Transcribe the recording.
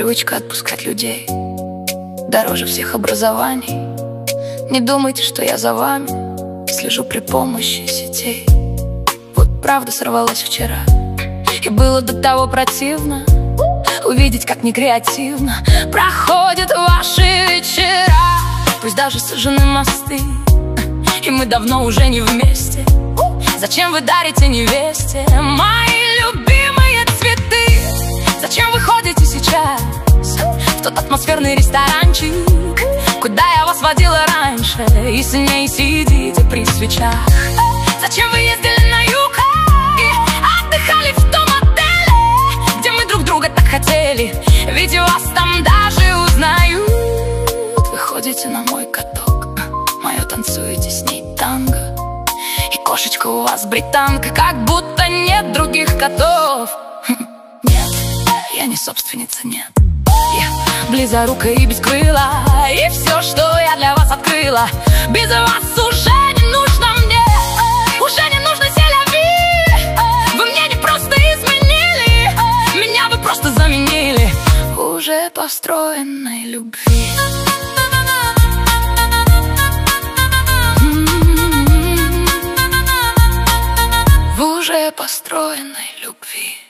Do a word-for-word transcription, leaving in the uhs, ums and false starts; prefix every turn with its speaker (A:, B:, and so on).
A: привычка отпускать людей дороже всех образований. Не думайте, что я за вами слежу при помощи сетей. Вот правда сорвалась вчера, и было до того противно увидеть, как некреативно проходят ваши вечера. Пусть даже сожжены мосты, и мы давно уже не вместе. Зачем вы дарите невесте мои любимые цветы? Зачем вы ходите сейчас в тот атмосферный ресторанчик, куда я вас водила раньше, и с ней сидите при свечах? Зачем вы ездили на юг и отдыхали в том отеле, где мы друг друга так хотели? Ведь вас там даже узнают. Вы ходите на мой каток, мое танцуете с ней танго, и кошечка у вас британка, как будто нет других котов. Нет, я не собственница, нет. Я близорука и без крыла, и все, что я для вас открыла, без вас уже не нужно мне, уже не нужно селяви. Вы мне не просто изменили, меня вы просто заменили уже построенной любви. В уже построенной любви.